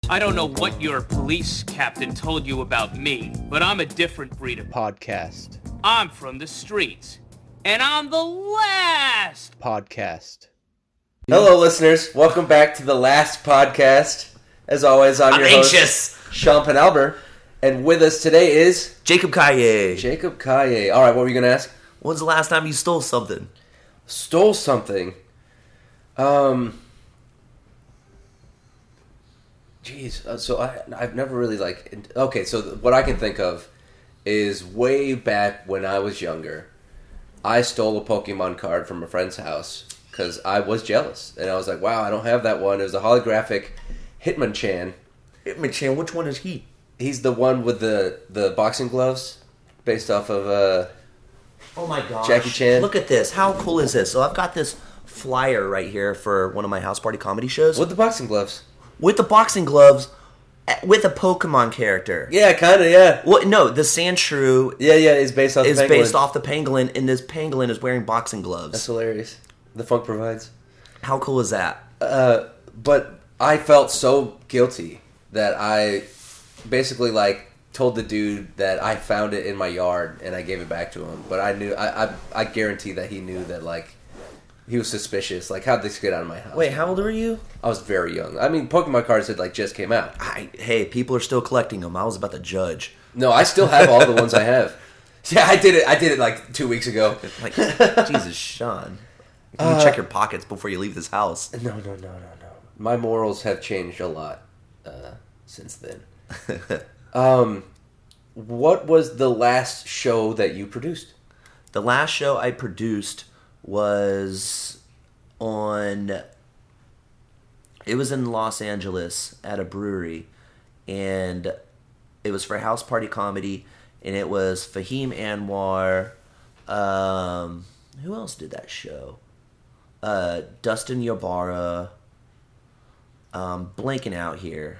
I don't know what your police captain told you about me, but I'm a different breed of podcast. I'm from the streets, and I'm the last podcast. Hello, listeners. Welcome back to the last podcast. As always, I'm your host, Sean Penalber, and with us today is Jacob Kaye. Jacob Kaye. All right, what were you going to ask? When's the last time you stole something? Stole something. So I've never really okay, so what I can think of is way back when I was younger, I stole a Pokemon card from a friend's house because I was jealous. And I was like, wow, I don't have that one. It was a holographic Hitmonchan. Hitmonchan, which one is he? He's the one with the boxing gloves based off of oh my gosh. Jackie Chan. Look at this. How cool is this? So I've got this flyer right here for one of my house party comedy shows. With the boxing gloves. With the boxing gloves, with a Pokemon character. Yeah, kind of, yeah. Well, no, the Sandshrew is based off the Pangolin. based off the Pangolin, and this Pangolin is wearing boxing gloves. That's hilarious. The funk provides. How cool is that? But I felt so guilty that I basically told the dude that I found it in my yard and I gave it back to him. But I knew, I guarantee that he knew that he was suspicious. How'd this get out of my house? Wait, how old were you? I was very young. I mean, Pokemon cards had just came out. Hey, people are still collecting them. I was about to judge. No, I still have all the ones I have. Yeah, I did it 2 weeks ago. Jesus, Sean. You check your pockets before you leave this house. No. My morals have changed a lot since then. What was the last show that you produced? The last show I produced was it was in Los Angeles at a brewery, and it was for House Party Comedy, and it was Fahim Anwar. Who else did that show? Dustin Ybarra. Blanking out here.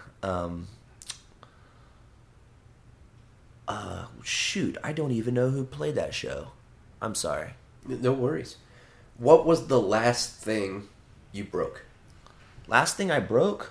Shoot, I don't even know who played that show. I'm sorry. No worries. What was the last thing you broke? Last thing I broke?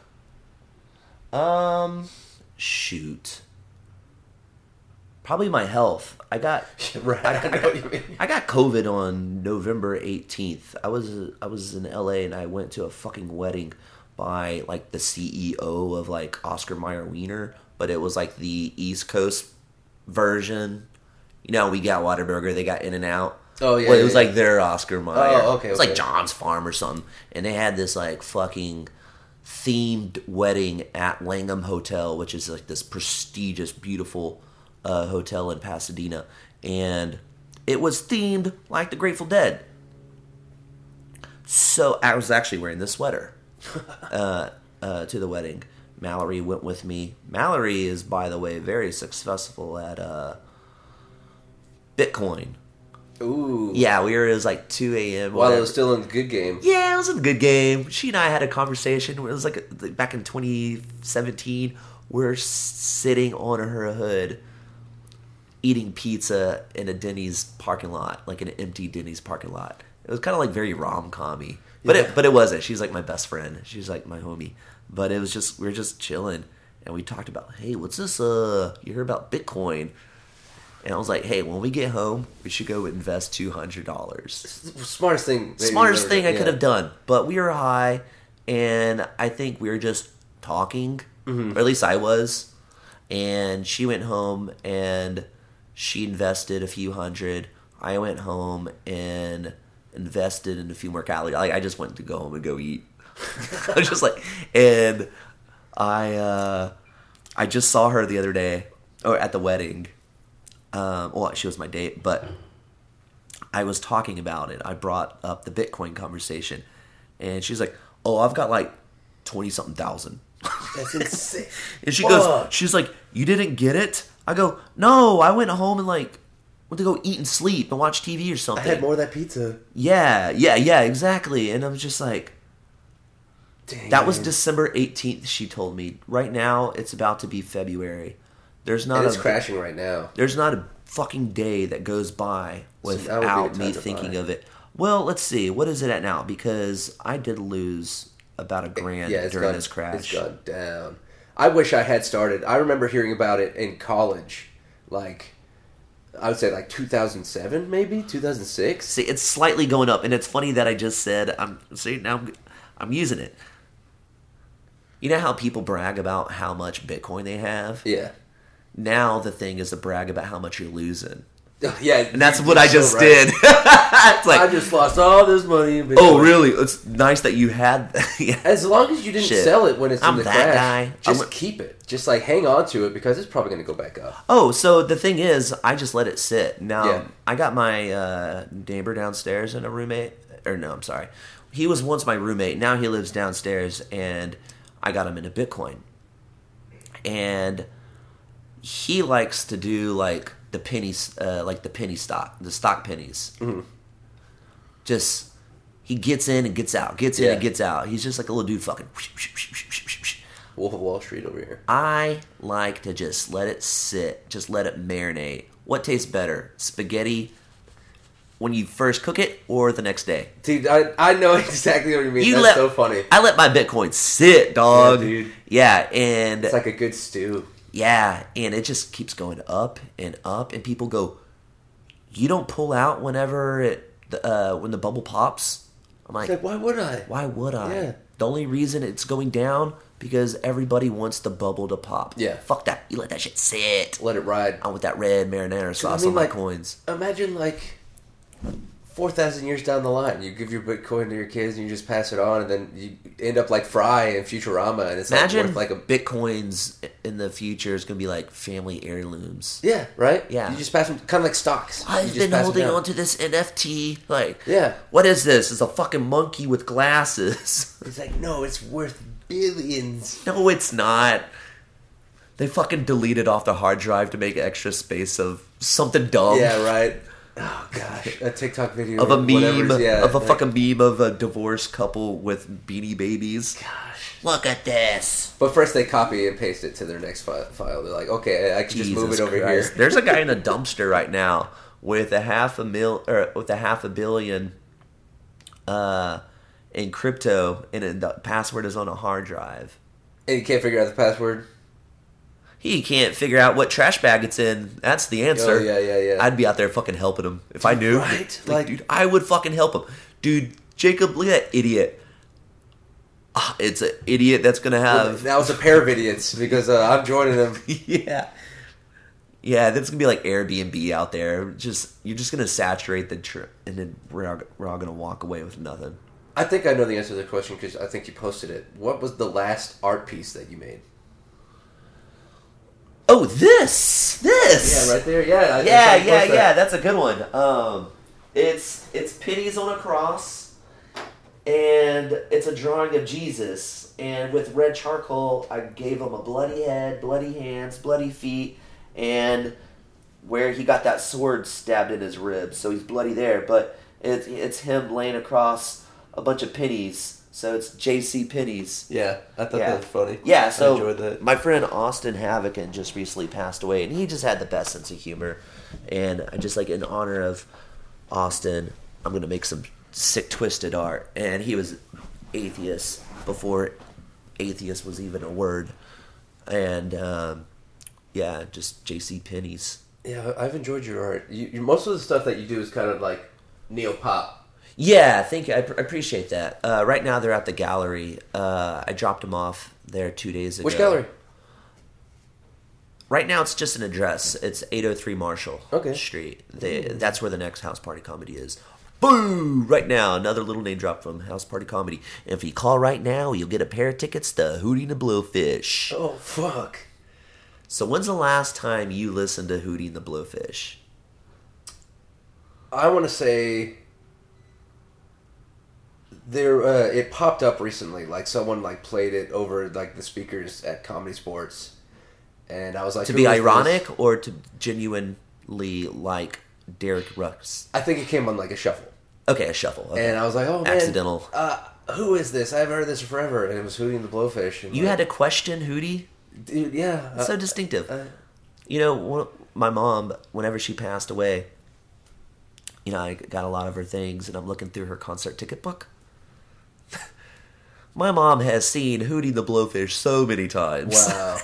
Shoot. Probably my health. I got right. I know what you mean. I got COVID on November 18th. I was in LA and I went to a fucking wedding by the CEO of Oscar Mayer Wiener, but it was the East Coast version. You know, we got Whataburger, they got In-N-Out. Oh yeah. Well, it was their Oscar Mayer. Oh, okay. It was John's Farm or something, and they had this fucking themed wedding at Langham Hotel, which is this prestigious, beautiful hotel in Pasadena, and it was themed like the Grateful Dead. So I was actually wearing this sweater to the wedding. Mallory went with me. Mallory is, by the way, very successful at Bitcoin. Ooh. Yeah, it was 2 a.m. While it was still in the good game. Yeah, it was a good game. She and I had a conversation. It was back in 2017. We're sitting on her hood eating pizza in a Denny's parking lot, an empty Denny's parking lot. It was kind of very rom-com-y. But it wasn't. She's my best friend. She's my homie. But it was we were just chilling. And we talked about, hey, what's this? You heard about Bitcoin? And I was like, hey, when we get home, we should go invest $200. Smartest thing. I could have done. But we were high, and I think we were just talking. Mm-hmm. Or at least I was. And she went home, and she invested a few hundred. I went home and invested in a few more calories. I just went to go home and go eat. I was just and I just saw her the other day, or at the wedding. Well, she was my date, but I was talking about it. I brought up the Bitcoin conversation, and she's like, "Oh, I've got 20-something thousand." That's insane. And she's like, "You didn't get it?" I go, "No, I went home and went to go eat and sleep and watch TV or something." I had more of that pizza. Yeah, exactly. And I was just dang, that was December 18th. She told me. Right now, it's about to be February. It's crashing right now. There's not a fucking day that goes by without me thinking of it. Well, let's see. What is it at now? Because I did lose about $1,000 during this crash. It's gone down. I wish I had started. I remember hearing about it in college, like I would say like 2007, maybe 2006. See, it's slightly going up, and it's funny that I just said I'm using it. You know how people brag about how much Bitcoin they have? Yeah. Now the thing is to brag about how much you're losing. Yeah, And that's what I just did. It's like, I just lost all this money in Bitcoin. oh, really? It's nice that you had that. Yeah. As long as you didn't Shit. sell it when it's I'm in the that crash, guy. just keep it. Just like hang on to it because it's probably going to go back up. Oh, so the thing is, I just let it sit. Now, Yeah. I got my neighbor downstairs and a roommate. Or no, I'm sorry. He was once my roommate. Now he lives downstairs, and I got him into Bitcoin. And he likes to do like the pennies, like the penny stock, the stock pennies. Mm-hmm. Just he gets in and gets out, gets in Yeah. and gets out. He's just like a little dude, fucking. Wolf of Wall Street over here. I like to just let it sit, just let it marinate. What tastes better, spaghetti when you first cook it or the next day? Dude, I know exactly what you mean. That's so funny. I let my Bitcoin sit, dog. Yeah, dude. Yeah, and It's like a good stew. yeah, and it just keeps going up, and people go, "You don't pull out whenever when the bubble pops." I'm like, It's like, why would I? why would I? Yeah. The only reason it's going down because everybody wants the bubble to pop. Yeah. Fuck that. You let that shit sit. Let it ride. I want that red marinara sauce mean, on my like- coins. Imagine like 4,000 years down the line, you give your Bitcoin to your kids and you just pass it on, and then you end up like Fry in Futurama, and it's Imagine like worth like Bitcoins in the future is going to be like family heirlooms. yeah, right. Yeah. you just pass them kind of like stocks. You I've just been pass them holding down. on to this NFT. Like, Yeah. what is this? It's a fucking monkey with glasses. It's like no, it's worth billions. No, it's not. They fucking deleted off the hard drive to make extra space of something dumb. Yeah, right. Oh gosh, a TikTok video Of a or meme, whatever's- yeah, of a like- fucking meme of a divorced couple with Beanie Babies. Gosh. Look at this. But first, they copy and paste it to their next file. They're like, okay, I can just move it over Christ. here. There's a guy in a dumpster right now with a half a billion in crypto, and the password is on a hard drive. And you can't figure out the password. He can't figure out what trash bag it's in. That's the answer. Oh, yeah. I'd be out there fucking helping him if I knew. Right? Like, dude, I would fucking help him. Dude, Jacob, look at that idiot. It's an idiot that's gonna have. Now it's a pair of idiots because I'm joining them. Yeah. Yeah, that's gonna be like Airbnb out there. You're just gonna saturate the trip, and then we're all gonna walk away with nothing. I think I know the answer to the question because I think you posted it. What was the last art piece that you made? Oh, this. Yeah, right there. Yeah, Yeah. That's a good one. It's pennies on a cross, and it's a drawing of Jesus. And with red charcoal, I gave him a bloody head, bloody hands, bloody feet, and where he got that sword stabbed in his ribs, so he's bloody there. But it's him laying across a bunch of pennies. So it's J.C. Pennies. Yeah, I thought that was funny. Yeah, I so enjoyed that. my friend Austin Havocan just recently passed away, and he just had the best sense of humor. And I just, like, in honor of Austin, I'm going to make some sick, twisted art. And he was atheist before atheist was even a word. And, yeah, just J.C. Pennies. Yeah, I've enjoyed your art. Most of the stuff that you do is kind of like neo-pop. Yeah, thank you. I appreciate that. Right now, they're at the gallery. I dropped them off there 2 days ago. Which gallery? Right now, it's just an address. It's 803 Marshall Okay. Street. That's where the next House Party Comedy is. Boo! Right now, another little name drop from House Party Comedy. And if you call right now, you'll get a pair of tickets to Hootie and the Blowfish. Oh, fuck. So when's the last time you listened to Hootie and the Blowfish? I want to say there. It popped up recently. Like someone like played it over like the speakers at Comedy Sports, and I was like, To "Who be is ironic this?" or to genuinely like Derek Rucks? I think it came on like a shuffle, Okay, a shuffle. Okay. and I was like, "Oh man, Accidental. Who is this? I haven't heard this forever." And it was Hootie and the Blowfish. And You like, had to question Hootie? dude, yeah, So distinctive. You know, my mom, whenever she passed away, you know, I got a lot of her things, and I'm looking through her concert ticket book. My mom has seen Hootie the Blowfish so many times. Wow.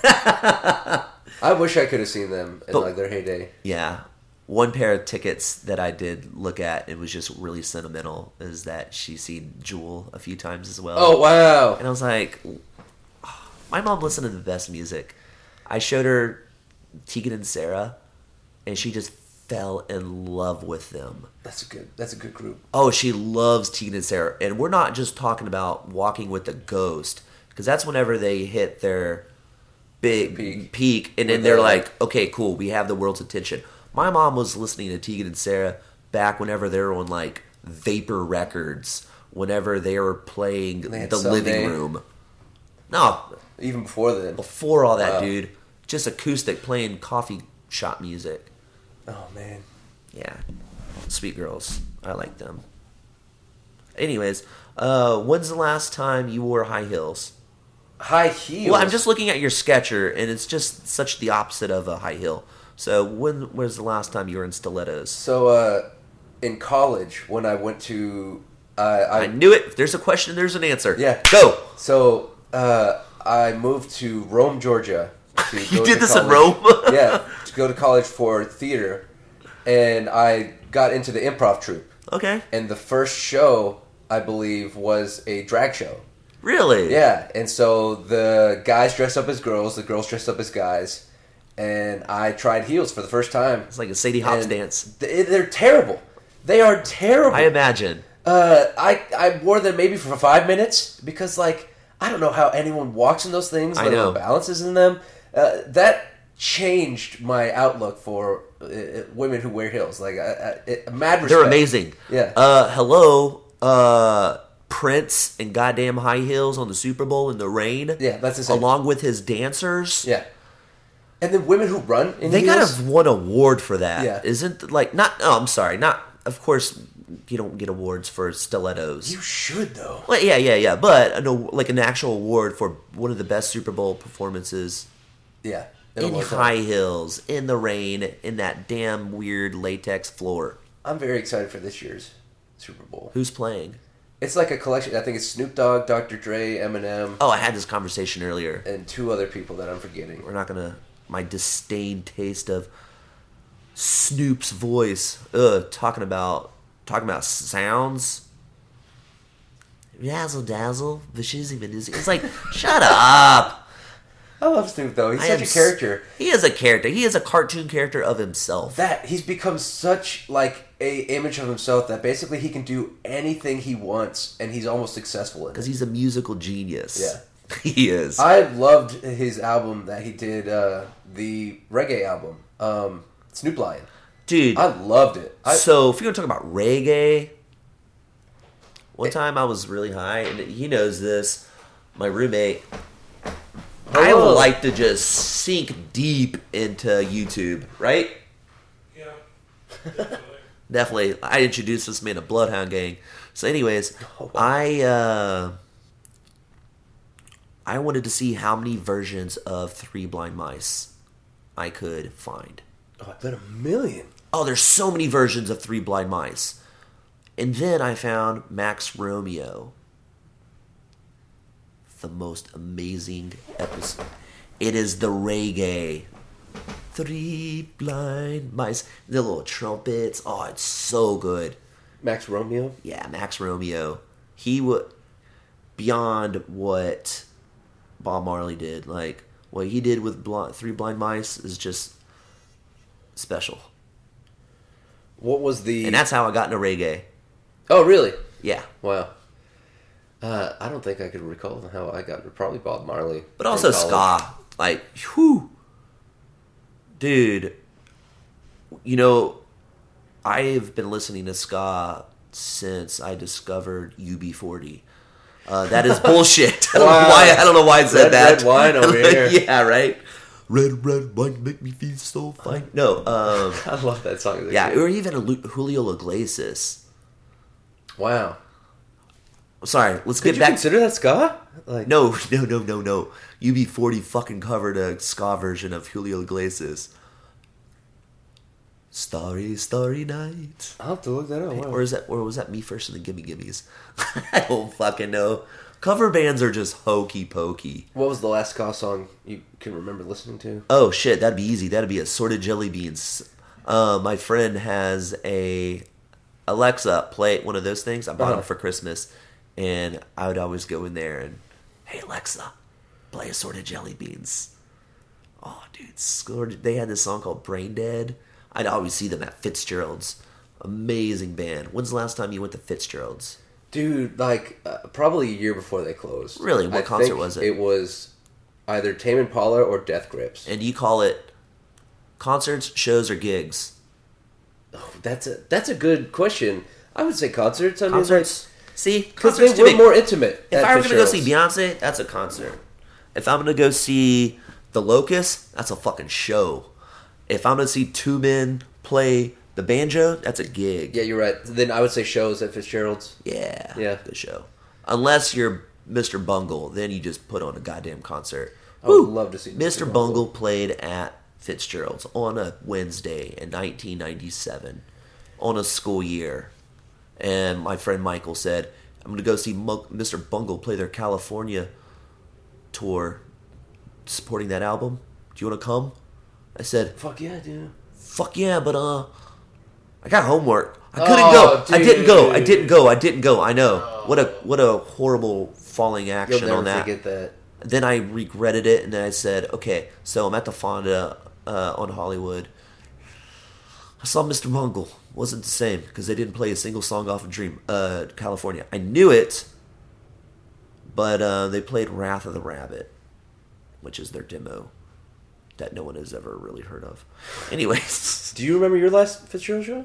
I wish I could have seen them in like their heyday. Yeah. One pair of tickets that I did look at, it was just really sentimental, is that she's seen Jewel a few times as well. Oh, wow. And I was like, my mom listened to the best music. I showed her Tegan and Sarah, and she just fell in love with them. That's a good group. Oh, she loves Tegan and Sarah. And we're not just talking about Walking with the Ghost, because that's whenever they hit their big peak and then they're like, okay, cool, we have the world's attention. My mom was listening to Tegan and Sarah back whenever they were on like Vapor Records, whenever they were playing the living room. No, even before then. Before all that, dude. Just acoustic, playing coffee shop music. Oh, man. Yeah. Sweet girls. I like them. Anyways, when's the last time you wore high heels? High heels? Well, I'm just looking at your Sketcher, and it's just such the opposite of a high heel. So when was the last time you were in stilettos? So, in college, when I went to... I knew it. If there's a question, there's an answer. Yeah. Go! So, I moved to Rome, Georgia. You did this in Rome? Yeah, to go to college for theater. And I got into the improv troupe. Okay. And the first show, I believe, was a drag show. Really? Yeah, and so the guys dressed up as girls, the girls dressed up as guys, and I tried heels for the first time. It's like a Sadie Hopps dance. They're terrible. They are terrible. I imagine. I wore them maybe for 5 minutes because, like, I don't know how anyone walks in those things, let alone balances in them. That changed my outlook for women who wear heels. Like, mad respect. They're amazing. Yeah. Hello, Prince in goddamn high heels on the Super Bowl in the rain. Yeah, that's insane. Along with his dancers. Yeah. And then women who run in they heels. They gotta have won an award for that. Yeah. Isn't, like, not, oh, I'm sorry, not, of course, you don't get awards for stilettos. You should, though. Well, yeah, but, like, an actual award for one of the best Super Bowl performances. Yeah. In high heels, in the rain, in that damn weird latex floor. I'm very excited for this year's Super Bowl. Who's playing? It's like a collection. I think it's Snoop Dogg, Dr. Dre, Eminem. Oh, I had this conversation earlier. And 2 other people that I'm forgetting. We're not going to... My disdain taste of Snoop's voice. Talking about sounds. Razzle dazzle. Vishizzy Vanizzy. It's like, shut up. I love Snoop, though. He's such a character. He is a character. He is a cartoon character of himself. He's become such, like, a image of himself that basically he can do anything he wants, and he's almost successful in it. Because he's a musical genius. Yeah. He is. I loved his album that he did, the reggae album, Snoop Lion. Dude. I loved it. So, if you're going to talk about reggae, one time I was really high, and he knows this, my roommate... I like to just sink deep into YouTube, right? Yeah. Definitely. I introduced this man to Bloodhound Gang. So anyways, I wanted to see how many versions of Three Blind Mice I could find. Oh, I bet 1,000,000. Oh, there's so many versions of Three Blind Mice. And then I found Max Romeo. The most amazing episode. It is the reggae. Three blind mice. The little trumpets. Oh, it's so good. Max Romeo? Yeah, Max Romeo. He would... Beyond what Bob Marley did. Like, what he did with Three Blind Mice is just special. What was the... And that's how I got into reggae. Oh, really? Yeah. Wow. I don't think I could recall how I got into probably Bob Marley. But also ska. Like, whew. Dude, you know, I've been listening to ska since I discovered UB40. That is bullshit. I don't know why I said that. Red wine over here. Yeah, right? Red wine make me feel so fine. No. I love that song. Yeah, or even Julio Iglesias. Wow. Sorry, let's Could get back. Did you consider that ska? Like... No. UB40 fucking covered a ska version of Julio Iglesias. Starry, starry night. I'll have to look that up. Wow. Or was that Me First and the Gimme Gimmes? I don't fucking know. Cover bands are just hokey pokey. What was the last ska song you can remember listening to? Oh shit, that'd be easy. That'd be Assorted Jelly Beans. My friend has a Alexa play one of those things. I bought them for Christmas, and I would always go in there and, hey Alexa, play Assorted Jelly Beans. Oh, dude, they had this song called Brain Dead. I'd always see them at Fitzgerald's. Amazing band. When's the last time you went to Fitzgerald's? Dude, like, probably a year before they closed. Really? What concert was it? It was either Tame Impala or Death Grips. And you call it concerts, shows, or gigs? Oh, that's a good question. I would say concerts. I mean, Concerts. See? because they Concerts were too big. more intimate. If at I were going to go see Fitzgerald's. Beyonce, that's a concert. If I'm going to go see The Locust, that's a fucking show. If I'm going to see two men play the banjo, that's a gig. Yeah, you're right. Then I would say shows at Fitzgerald's. Yeah. Yeah. The show. Unless you're Mr. Bungle, then you just put on a goddamn concert. I would love to see Mr. Bungle played at Fitzgerald's on a Wednesday in 1997 on a school year. And my friend Michael said, I'm going to go see Mr. Bungle play their California tour supporting that album. Do you want to come? I said, Fuck yeah, dude. fuck yeah, but I got homework. I couldn't Oh, go. I didn't go. I know. What a horrible falling You'll action never on that. forget that. Then I regretted it, and then I said, okay, so I'm at the Fonda on Hollywood. I saw Mr. Bungle. Wasn't the same, because they didn't play a single song off of California. I knew it, but they played Wrath of the Rabbit, which is their demo that no one has ever really heard of. Anyways. Do you remember your last Fitzgerald show?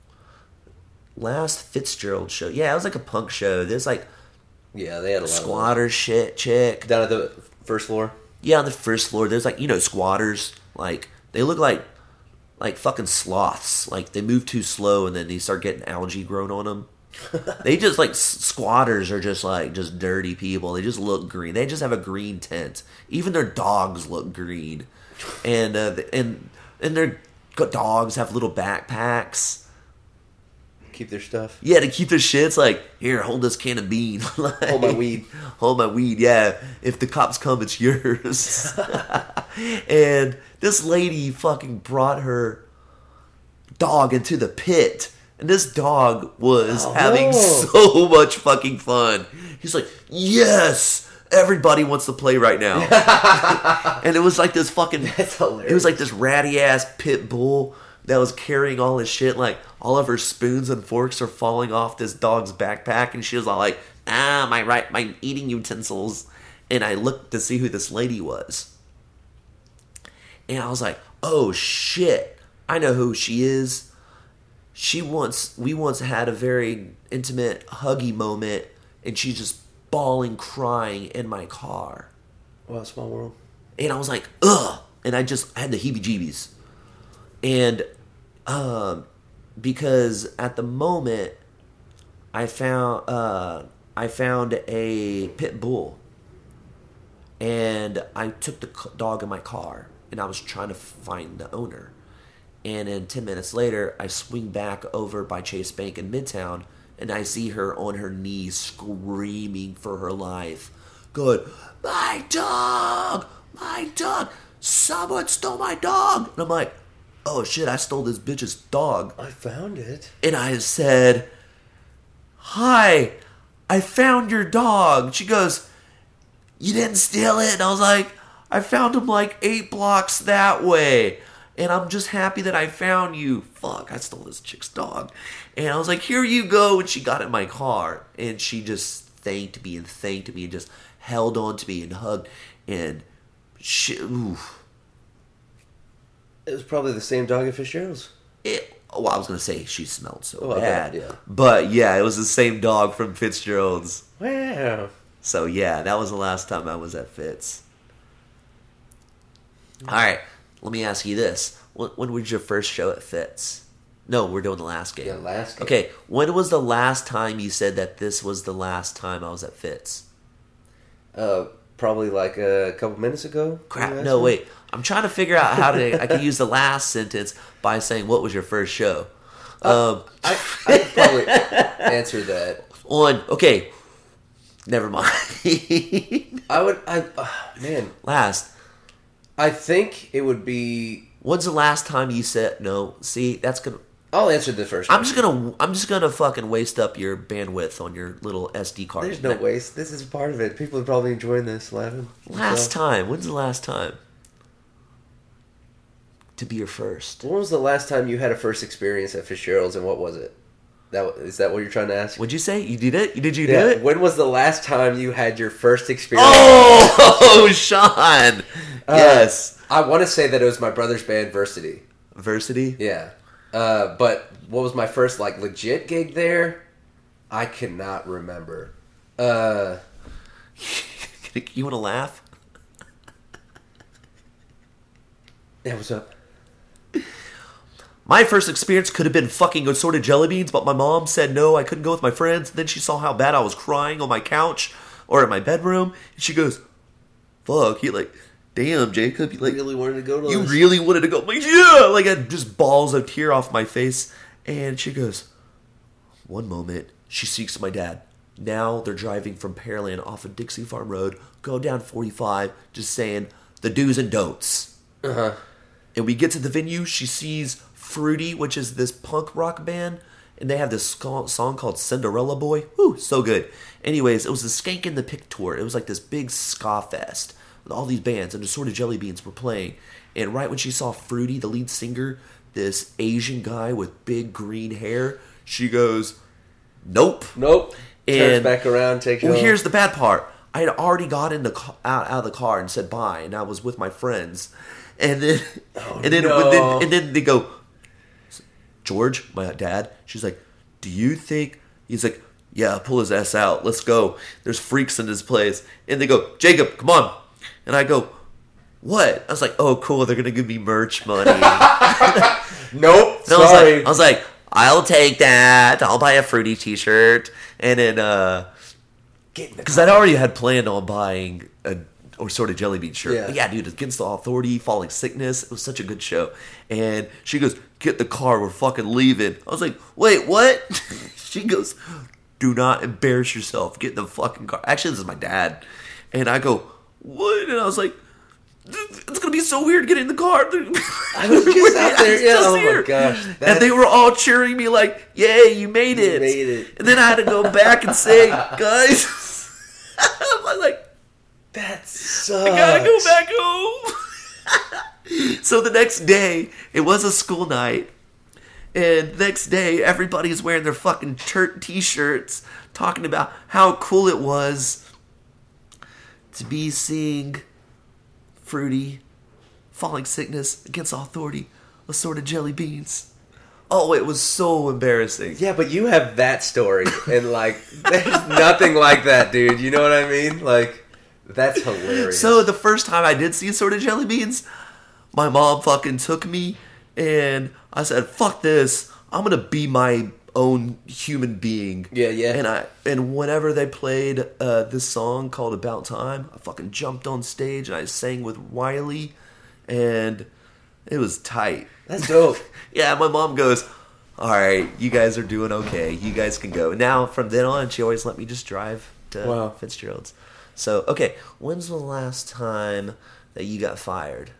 Last Fitzgerald show. Yeah, it was like a punk show. There's like Yeah, they had a lot squatter shit chick. of down at the first floor. Yeah, on the first floor. There's like, squatters. Like, they look like fucking sloths. Like, they move too slow and then they start getting algae grown on them. They just, like, squatters are just, like, just dirty people. They just look green. They just have a green tint. Even their dogs look green. And their dogs have little backpacks. Keep their stuff. Yeah, to keep their shit. It's like, here, hold this can of bean. Like, Hold my weed. Hold my weed, yeah. If the cops come, it's yours. And this lady fucking brought her dog into the pit. And this dog was having so much fucking fun. He's like, yes! Everybody wants to play right now. And it was like this fucking... That's hilarious. It was like this ratty-ass pit bull that was carrying all his shit. Like, all of her spoons and forks are falling off this dog's backpack. And she was all like, my eating utensils. And I looked to see who this lady was. And I was like, oh shit, I know who she is. We once had a very intimate, huggy moment, and she's just bawling, crying in my car. Wow, small world. And I was like, ugh. And I had the heebie-jeebies. And because at the moment, I found a pit bull. And I took the dog in my car, and I was trying to find the owner. And then 10 minutes later, I swing back over by Chase Bank in Midtown, and I see her on her knees screaming for her life. Going, my dog! Someone stole my dog! And I'm like, oh shit, I stole this bitch's dog. I found it. And I said, hi, I found your dog. She goes, you didn't steal it? And I was like, I found him like 8 blocks that way. And I'm just happy that I found you. Fuck, I stole this chick's dog. And I was like, here you go. And she got in my car. And she just thanked me and just held on to me and hugged. And oof. It was probably the same dog at Fitzgerald's. I was going to say she smelled so Oh, I bad. bet, yeah. But yeah, it was the same dog from Fitzgerald's. Wow. So yeah, that was the last time I was at Fitz. All right, let me ask you this: when was your first show at Fitz? No, we're doing the last game. Yeah, last game. Okay, when was the last time you said that this was the last time I was at Fitz? Probably like a couple minutes ago. Crap! maybe No, last wait. I'm trying to figure out how I can use the last sentence by saying what was your first show. I could probably answer that. Okay, Never mind. Man. Last. I think it would be... When's the last time you said no? See, that's gonna... I'll answer the first I'm just gonna fucking waste up your bandwidth on your little SD card. There's no waste. This is part of it. People are probably enjoying this, laughing. Last time. When's the last time? To be your first. When was the last time you had a first experience at Fitzgerald's, and what was it? Is that what you're trying to ask? What'd you say? You did it? Did you do it? When was the last time you had your first experience? Oh, Sean! Yes. I want to say that it was my brother's band, Versity. Versity? Yeah. But what was my first, like, legit gig there? I cannot remember. You want to laugh? Yeah, what's up? My first experience could have been fucking assorted jelly beans, but my mom said no, I couldn't go with my friends. Then she saw how bad I was crying on my couch or in my bedroom, and she goes, fuck, you like, damn, Jacob, you like, really wanted to go to you this? really wanted to go? I'm like, yeah! Like, I had just balls of tear off my face. And she goes, one moment, she speaks to my dad. Now they're driving from Pearland off of Dixie Farm Road, go down 45, just saying the do's and don'ts. Uh-huh. And we get to the venue, she sees Fruity, which is this punk rock band, and they have this song called Cinderella Boy. Woo, so good. Anyways, it was the Skank in the Pick tour. It was like this big ska fest with all these bands, and Assorted Jelly Beans were playing. And right when she saw Fruity, the lead singer, this Asian guy with big green hair, she goes, nope. Nope. And, turns back around, takes you home. Here's the bad part. I had already got in out of the car and said bye, and I was with my friends. And then, and then they go, George, my dad, she's like, do you think, he's like, yeah, pull his ass out, let's go, there's freaks in this place. And they go, Jacob, come on. And I go, what? I was like, oh cool, they're gonna give me merch money. Nope, and sorry. I was like, I'll take that, I'll buy a Fruity t-shirt. And then because I'd already had planned on buying a Assorted Jelly Bean shirt. Yeah. But yeah, dude, Against the Authority, Falling Sickness, it was such a good show. And she goes, get the car, we're fucking leaving. I was like, wait, what? She goes, do not embarrass yourself, get in the fucking car. Actually, this is my dad. And I go, what? And I was like, it's gonna be so weird getting in the car. I was just out there. Yeah, oh my gosh. And they were all cheering me like, yay, you made it. You made it. And then I had to go back and say, guys, I'm like, that sucks. I gotta go back home. So the next day, it was a school night. And next day, everybody's wearing their fucking t-shirts, talking about how cool it was to be seeing Fruity, Falling Sickness, Against Authority, Assorted Jelly Beans. Oh, it was so embarrassing. Yeah, but you have that story, and like, there's nothing like that, dude. You know what I mean? Like, that's hilarious. So the first time I did see Assorted Jelly Beans, my mom fucking took me, and I said, fuck this, I'm gonna be my own human being. Yeah. And whenever they played this song called About Time, I fucking jumped on stage and I sang with Wiley, and it was tight. That's dope. Yeah, my mom goes, all right, you guys are doing okay, you guys can go. Now from then on, she always let me just drive to Fitzgerald's. So okay, when's the last time that you got fired?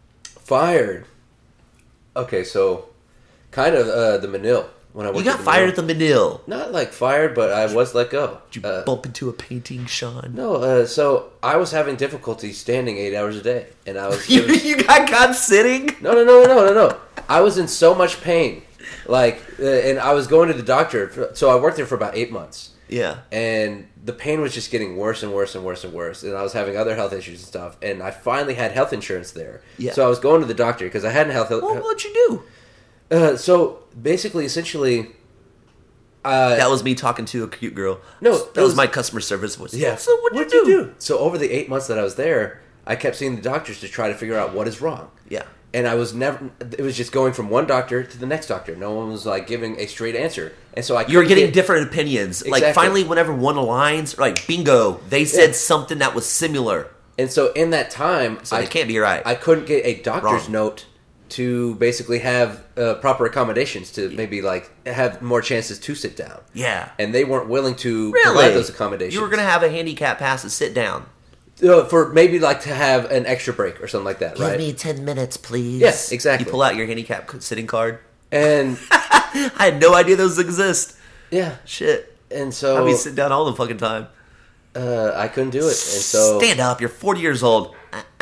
Okay, so kind of the Manil. When I worked you got fired at the Manil. Not like fired, but I was let go. Did you bump into a painting, Sean? No, so I was having difficulty standing 8 hours a day, and I was. You got caught sitting? No. I was in so much pain, like, and I was going to the doctor. So I worked there for about 8 months. Yeah. And the pain was just getting worse and worse and worse and worse, and I was having other health issues and stuff. And I finally had health insurance there. Yeah. So I was going to the doctor because I hadn't health. Well, what'd you do? So basically, essentially, that was me talking to a cute girl. No, that was my customer service voice. Yeah. So what'd you do? So over the 8 months that I was there, I kept seeing the doctors to try to figure out what is wrong. Yeah. And I was never. It was just going from one doctor to the next doctor. No one was like giving a straight answer, and so you were getting different opinions. Exactly. Like finally, whenever one aligns, like bingo, they said something that was similar. And so in that time, So it can't be right. I couldn't get a doctor's note to basically have proper accommodations to maybe like have more chances to sit down. Yeah. And they weren't willing to Really? provide those accommodations. You were going to have a handicap pass to sit down. For maybe like to have an extra break or something like that, right? Give me 10 minutes, please. Yes, exactly. You pull out your handicap sitting card. And I had no idea those exist. yeah, Shit. and so I'd be sitting down all the fucking time. I couldn't do it, and so Stand up. You're 40 years old.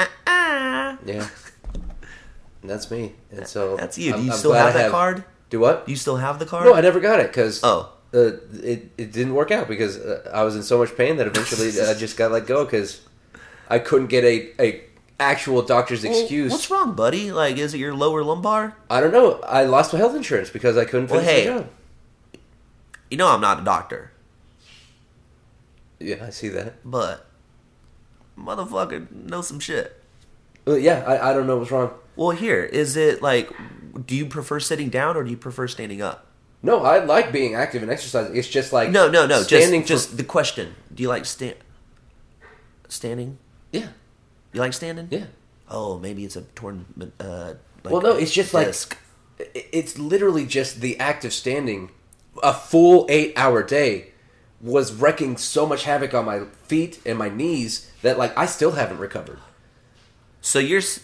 yeah, and that's me. And so That's you. Do I'm you still glad have I that card? Do what? Do you still have the card? No, I never got it because Oh. it didn't work out because I was in so much pain that eventually I just got let go because I couldn't get a actual doctor's Well, excuse. what's wrong, buddy? Like, is it your lower lumbar? I don't know. I lost my health insurance because I couldn't Well, finish hey. the job. You know I'm not a doctor, Yeah, I see that. but motherfucker knows some shit. Well, yeah, I don't know what's wrong. Well, here, is it like, do you prefer sitting down or do you prefer standing up? No, I like being active and exercising. It's just like No. standing Just the question. Do you like standing? Yeah, You like standing? yeah. Oh, maybe it's a torn. Well, no, it's just disc. it's literally just the act of standing. A full 8-hour day was wrecking so much havoc on my feet and my knees that like I still haven't recovered. So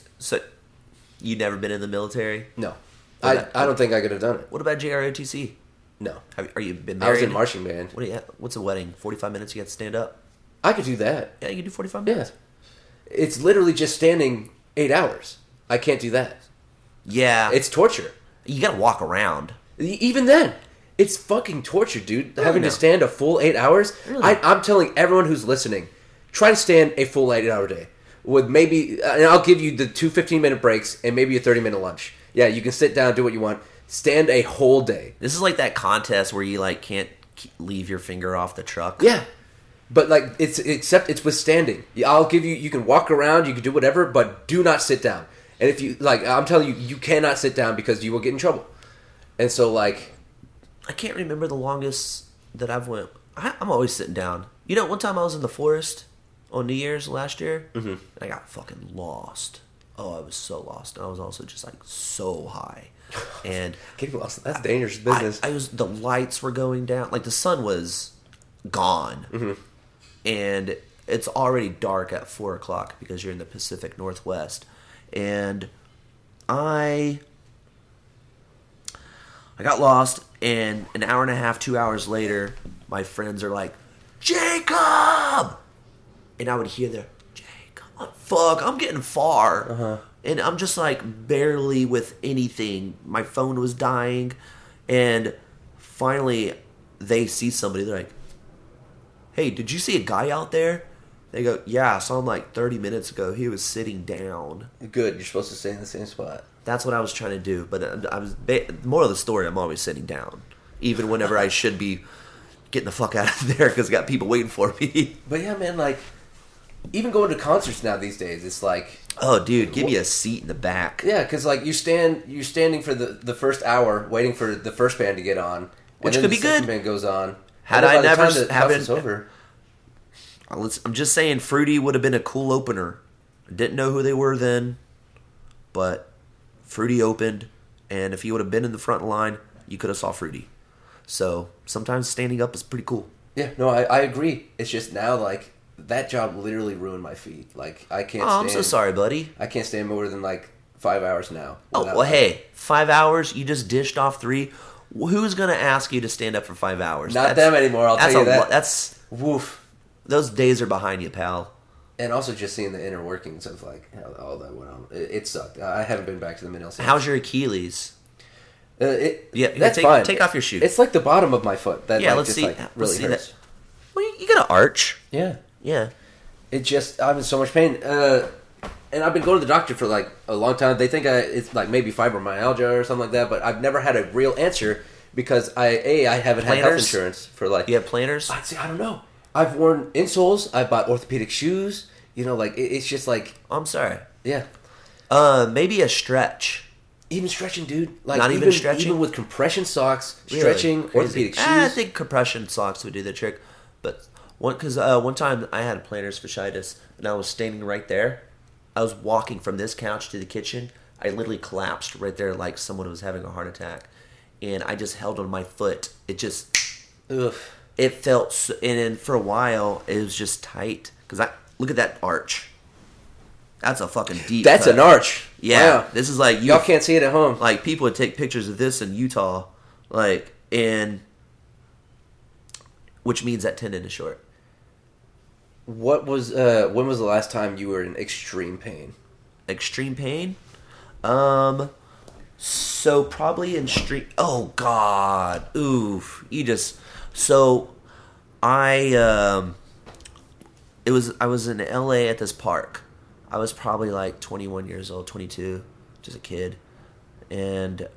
you've never been in the military? No, Okay. I don't think I could have done it. What about JROTC? No, Are you been I married? was in marching band. What's a wedding? 45 minutes you have to stand up? I could do that. Yeah, you can do 45 Yeah, minutes. it's literally just standing 8 hours. I can't do that. Yeah. It's torture. You gotta walk around. Even then, it's fucking torture, dude. Having no. to stand a full 8 hours. Really? I'm telling everyone who's listening, try to stand a full 8-hour day with maybe, and I'll give you the 2 15-minute breaks and maybe a 30-minute lunch. Yeah, you can sit down, do what you want. Stand a whole day. This is like that contest where you like can't leave your finger off the truck. Yeah, but like it's with standing. I'll give you. You can walk around, you can do whatever, but do not sit down. And if you like, I'm telling you, you cannot sit down because you will get in trouble. And so like, I can't remember the longest that I've went. I'm always sitting down. You know, one time I was in the forest on New Year's last year, and I got fucking lost. Oh, I was so lost. I was also just like so high, and getting lost, that's dangerous business. I was the lights were going down, like the sun was gone, and it's already dark at 4:00 because you're in the Pacific Northwest, and I got lost, and an hour and a half, 2 hours later, my friends are like, Jacob! And I would hear their, Jacob, fuck, I'm getting far. And I'm just like barely with anything. My phone was dying, and finally they see somebody, they're like, hey, did you see a guy out there? They go, yeah, I saw him like 30 minutes ago. He was sitting down. Good, you're supposed to stay in the same spot. That's what I was trying to do, but I was more of the story. I'm always sitting down, even whenever I should be getting the fuck out of there because I got people waiting for me. But yeah, man, like even going to concerts now these days, it's like, Oh, dude, give me a seat in the back. yeah, because like you're standing for the first hour waiting for the first band to get on, Which and could then be the second good. band goes on. Had And then I by the never time the haven't- concert's over, I'm just saying, Fruity would have been a cool opener. I didn't know who they were then, but Fruity opened, and if he would have been in the front line, you could have saw Fruity. So sometimes standing up is pretty cool. yeah, no, I agree. It's just now like that job literally ruined my feet. Like I can't. Oh, I'm so sorry, buddy. I can't stand more than like 5 hours now. Oh, without, well, like- hey, 5 hours, you just dished off 3. Who's going to ask you to stand up for 5 hours? Not them anymore, I'll tell you that. That's Woof. those days are behind you, pal. And also just seeing the inner workings of like how all that went on. It sucked. I haven't been back to the middle since. How's your Achilles? Yeah, that's take- fine. take off your shoe. It's like the bottom of my foot. That Yeah, like, let's just, see. Like, Let's really see hurts. that. Well, you got to arch. Yeah. Yeah. It just I'm in so much pain. And I've been going to the doctor for like a long time. They think it's like maybe fibromyalgia or something like that, but I've never had a real answer because I haven't had health Planters? insurance for like. You have planters? I don't know. I've worn insoles. I bought orthopedic shoes. You know, like it's just like I'm sorry. yeah. Maybe a stretch. Even stretching, dude. Like Not even stretching? even with compression socks, Really? stretching, Crazy. orthopedic shoes. I think compression socks would do the trick. But one time I had plantar fasciitis and I was standing right there. I was walking from this couch to the kitchen. I literally collapsed right there like someone was having a heart attack. And I just held on my foot. It just... Ugh. It felt... So, and then for a while, it was just tight. Because look at that arch. That's a fucking deep That's cut. an arch. Yeah. Wow. This is like... Y'all can't see it at home. Like, people would take pictures of this in Utah. Like, and... Which means that tendon is short. What was... when was the last time you were in extreme pain? Extreme pain? So probably in street. Oh God! Oof! You just so I was in LA at this park. I was probably like 21 years old, 22, just a kid, and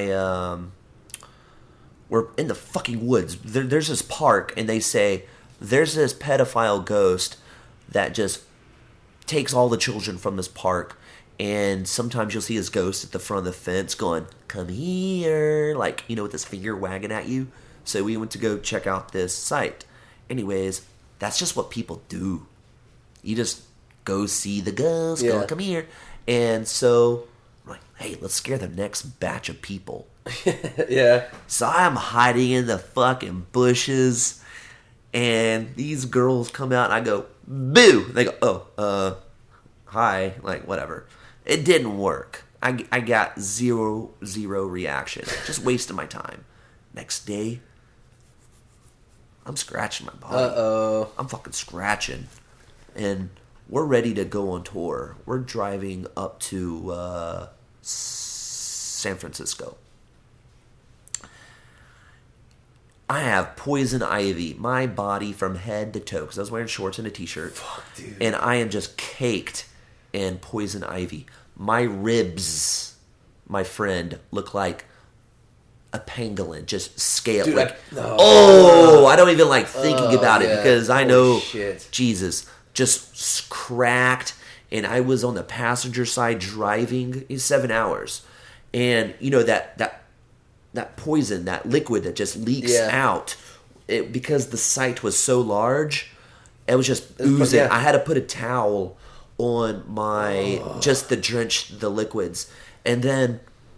we're in the fucking woods. There's this park, and they say there's this pedophile ghost that just takes all the children from this park. And sometimes you'll see his ghost at the front of the fence going, come here, like, you know, with his finger wagging at you. So we went to go check out this site. Anyways, that's just what people do. You just go see the ghost, go, come here. And so, I'm like, hey, let's scare the next batch of people. Yeah. So I'm hiding in the fucking bushes. And these girls come out and I go, boo! They go, oh, hi, like, whatever. It didn't work. I got zero reaction. Just wasted my time. Next day, I'm scratching my body. Uh-oh. I'm fucking scratching. And we're ready to go on tour. We're driving up to San Francisco. I have poison ivy. My body from head to toe. Because I was wearing shorts and a t-shirt. Fuck, dude. And I am just caked in poison ivy. My ribs, my friend, look like a pangolin. Just scale. Dude, like, no. Oh, I don't even like thinking about it. Yeah. Because I Holy know, shit. Jesus, just cracked. And I was on the passenger side driving 7 hours. And, you know, that poison, that liquid that just leaks out, because the site was so large, it was just oozing. Yeah. I had to put a towel on my, just to drench the liquids. And then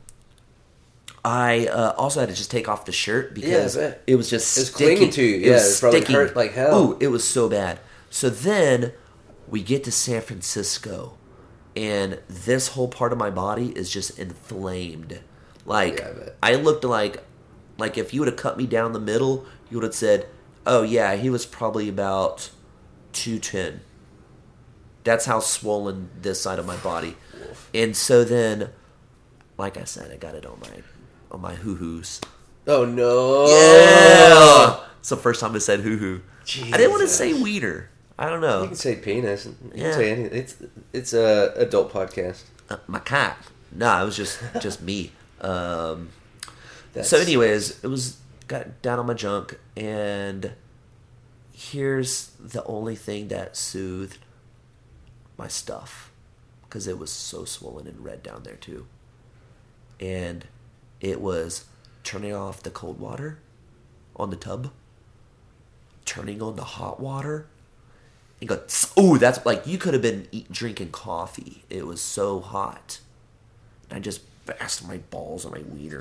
I also had to just take off the shirt because it was just It's sticking. clinging to you. It was it's probably sticking. hurt like hell. Oh, it was so bad. So then we get to San Francisco, and this whole part of my body is just inflamed. Like, Yeah, I bet. I looked like if you would have cut me down the middle, you would have said, oh yeah, he was probably about 210. That's how swollen this side of my body. And so then, like I said, I got it on my hoo-hoos. Oh, no. Yeah! It's the first time I said hoo-hoo. I didn't want to Jesus. say wiener. I don't know. You can say penis. You Yeah. can say anything. It's a adult podcast. My cat. No, it was just me. So That's- anyways, it was got down on my junk, and here's the only thing that soothed my stuff, because it was so swollen and red down there too. And it was turning off the cold water on the tub, turning on the hot water, and go, ooh, that's like, you could have been drinking coffee. It was so hot. And I just bashed my balls on my wiener.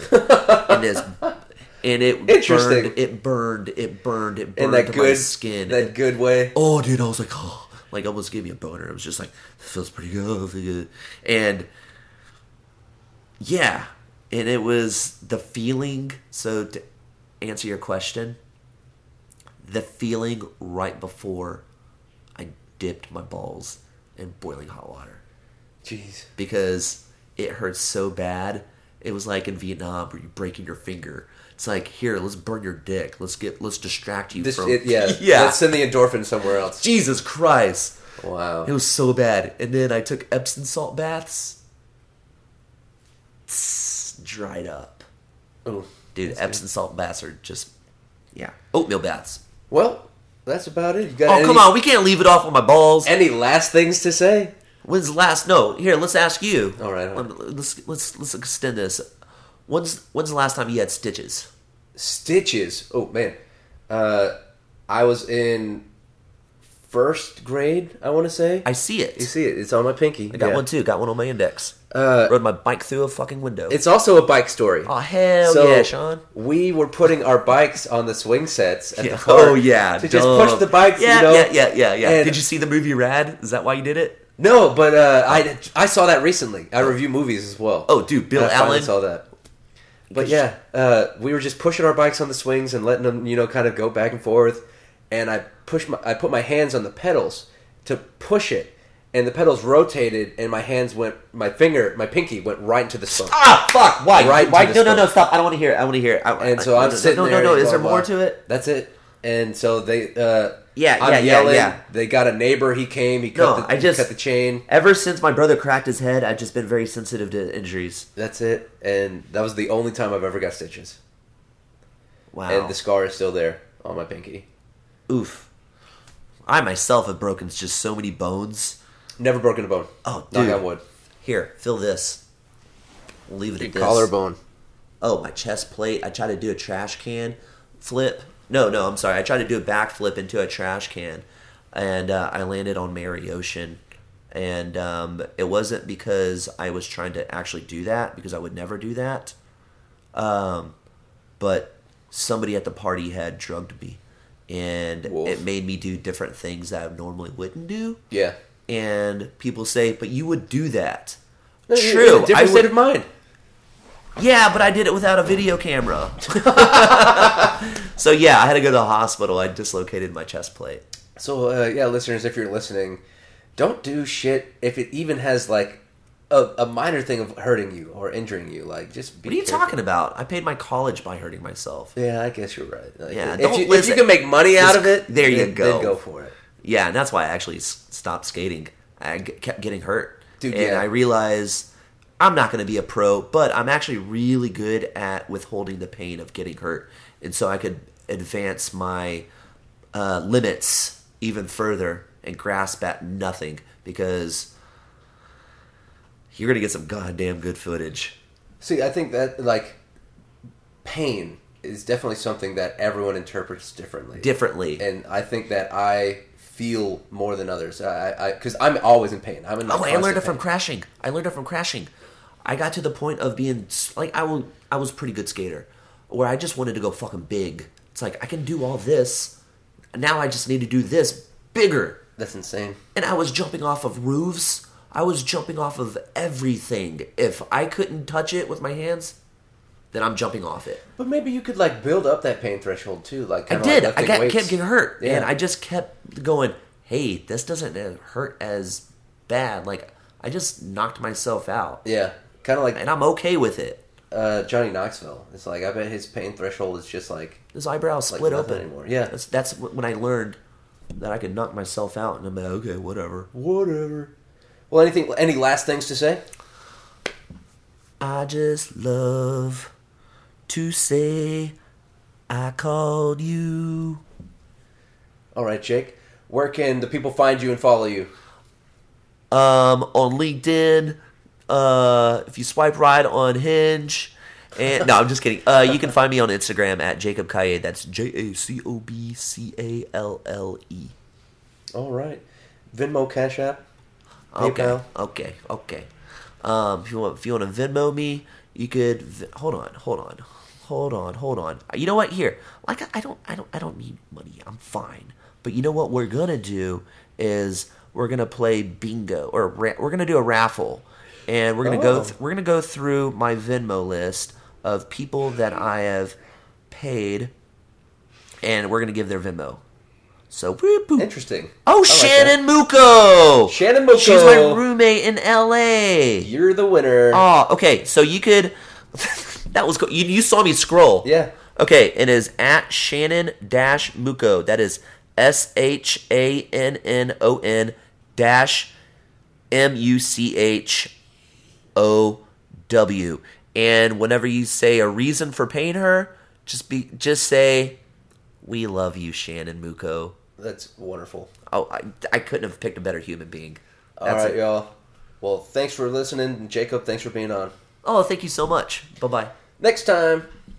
And it Interesting. burned in that to my good skin. that good way. Oh, dude, I was like, oh, like almost gave me a boner. It was just like, this feels pretty good. And yeah, and it was the feeling. So to answer your question, the feeling right before I dipped my balls in boiling hot water, Jeez. because it hurt so bad. It was like in Vietnam where you're breaking your finger. It's like, here, let's burn your dick. Let's distract you from. Yeah. Yeah. Let's send the endorphin somewhere else. Jesus Christ. Wow. It was so bad. And then I took Epsom salt baths. Dried up. Ooh. Dude, Epsom salt baths are just, yeah. Oatmeal baths. Well, that's about it. You got Oh, any, come on. We can't leave it off on my balls. Any last things to say? When's the last? No, here, let's ask you. All right. Let's extend this. When's the last time you had stitches? Stitches. Oh man, I was in first grade, I want to say. I see it. You see it. It's on my pinky. I got one too. Got one on my index. Uh, Rode my bike through a fucking window. It's also a bike story. Oh, hell So, yeah, Sean. We were putting our bikes on the swing sets at Yeah. the park. Oh, yeah. To just push the bikes, Yeah, you know? yeah. And- Did you see the movie Rad? Is that why you did it? No, but I saw that recently. I review movies as well. Oh, dude, Bill And I finally Allen. saw that. But yeah, we were just pushing our bikes on the swings and letting them, kind of go back and forth. And I put my hands on the pedals to push it, and the pedals rotated, and my pinky went right into the spunk. Ah, fuck! Why? Right Why? into the No, stop! I don't want to hear it. I want to hear it. And so I'm sitting there. No. Is there blah, more blah. to it? That's it. And so they, Yeah, I'm yeah. yelling. They got a neighbor. He came. He cut the chain. Ever since my brother cracked his head, I've just been very sensitive to injuries. That's it. And that was the only time I've ever got stitches. Wow. And the scar is still there on my pinky. Oof. I myself have broken just so many bones. Never broken a bone. Oh, dude. Knock on wood. Here, feel this. We'll leave it at this. Collarbone. Oh, my chest plate. I tried to do a trash can flip. No, I'm sorry. I tried to do a backflip into a trash can, and I landed on Mary Ocean. And it wasn't because I was trying to actually do that, because I would never do that. But somebody at the party had drugged me, and Wolf. it made me do different things that I normally wouldn't do. Yeah. And people say, but you would do that. No, True. you're in a different state of mind. Yeah, but I did it without a video camera. So yeah, I had to go to the hospital. I dislocated my chest plate. So, listeners, if you're listening, don't do shit if it even has, like, a minor thing of hurting you or injuring you. Like, just be What are you careful. talking about? I paid my college by hurting myself. Yeah, I guess you're right. Like, Yeah, if you can make money out of it, there you then go. Then go for it. Yeah, and that's why I actually stopped skating. I kept getting hurt. Dude, and yeah. I realized I'm not going to be a pro, but I'm actually really good at withholding the pain of getting hurt. And so I could advance my limits even further and grasp at nothing, because you're going to get some goddamn good footage. See, I think that, like, pain is definitely something that everyone interprets differently. And I think that I feel more than others. Because I'm always in pain. I'm in like I learned it constant from crashing. I got to the point of being, like, I was a pretty good skater, where I just wanted to go fucking big. It's like, I can do all this. Now I just need to do this bigger. That's insane. And I was jumping off of roofs. I was jumping off of everything. If I couldn't touch it with my hands, then I'm jumping off it. But maybe you could, like, build up that pain threshold, too. Like, I kinda did. Like I lifting weights. kept getting hurt. Yeah. And I just kept going, hey, this doesn't hurt as bad. Like, I just knocked myself out. Yeah. Kind of like And I'm okay with it. Johnny Knoxville. It's like, I bet his pain threshold is just like... His eyebrows like split nothing open. anymore. Yeah. That's when I learned that I could knock myself out. And I'm like, okay, whatever. Well, any last things to say? I just love to say I called you. All right, Jake. Where can the people find you and follow you? On LinkedIn, if you swipe right on Hinge, and no, I'm just kidding. You can find me on Instagram at Jacob Calle. That's JACOBCALLE. All right. Venmo, Cash App, PayPal. Okay. If you want to Venmo me, you could. Hold on. You know what? Here, like I don't need money. I'm fine. But you know what we're gonna do is we're gonna play bingo, or we're gonna do a raffle, and we're gonna go through my Venmo list of people that I have paid, and we're gonna give their Venmo. So Interesting. Oh, I like Shannon that. Muko. Shannon Muko. She's my roommate in LA. You're the winner. Oh, okay. So you could. That was cool. You saw me scroll. Yeah. Okay, it is at Shannon-Muko. That is SHANNON-MUCHOW. And whenever you say a reason for paying her, just say, "We love you, Shannon Muko." That's wonderful. Oh, I couldn't have picked a better human being. All right, y'all. Well, thanks for listening. Jacob, thanks for being on. Oh, thank you so much. Bye-bye. Next time.